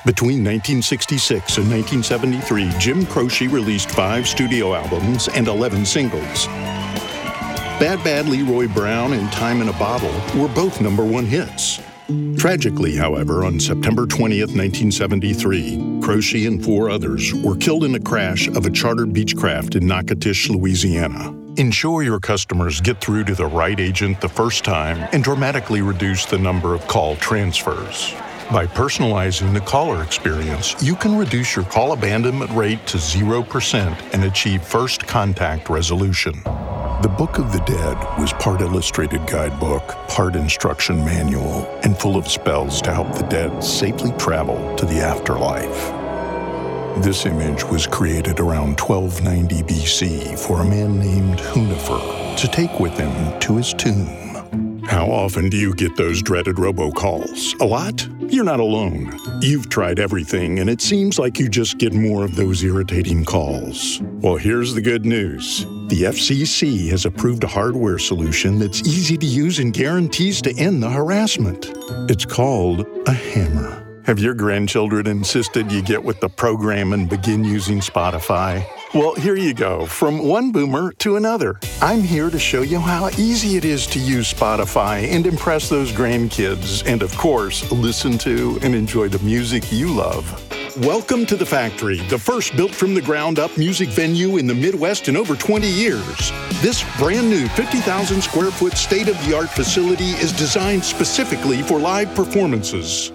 Between 1966 and 1973, Jim Croce released 5 studio albums and 11 singles. Bad Bad Leroy Brown and Time in a Bottle were both #1 hits. Tragically, however, on September 20th, 1973, Croce and 4 others were killed in a crash of a chartered Beechcraft in Natchitoches, Louisiana. Ensure your customers get through to the right agent the first time and dramatically reduce the number of call transfers. By personalizing the caller experience, you can reduce your call abandonment rate to 0% and achieve first contact resolution. The Book of the Dead was part illustrated guidebook, part instruction manual, and full of spells to help the dead safely travel to the afterlife. This image was created around 1290 BC for a man named Hunifer to take with him to his tomb. How often do you get those dreaded robocalls? A lot? You're not alone. You've tried everything, and it seems like you just get more of those irritating calls. Well, here's the good news. The FCC has approved a hardware solution that's easy to use and guarantees to end the harassment. It's called a hammer. Have your grandchildren insisted you get with the program and begin using Spotify? Well, here you go, from one boomer to another. I'm here to show you how easy it is to use Spotify and impress those grandkids, and of course, listen to and enjoy the music you love. Welcome to The Factory, the first built-from-the-ground-up music venue in the Midwest in over 20 years. This brand-new 50,000-square-foot state-of-the-art facility is designed specifically for live performances.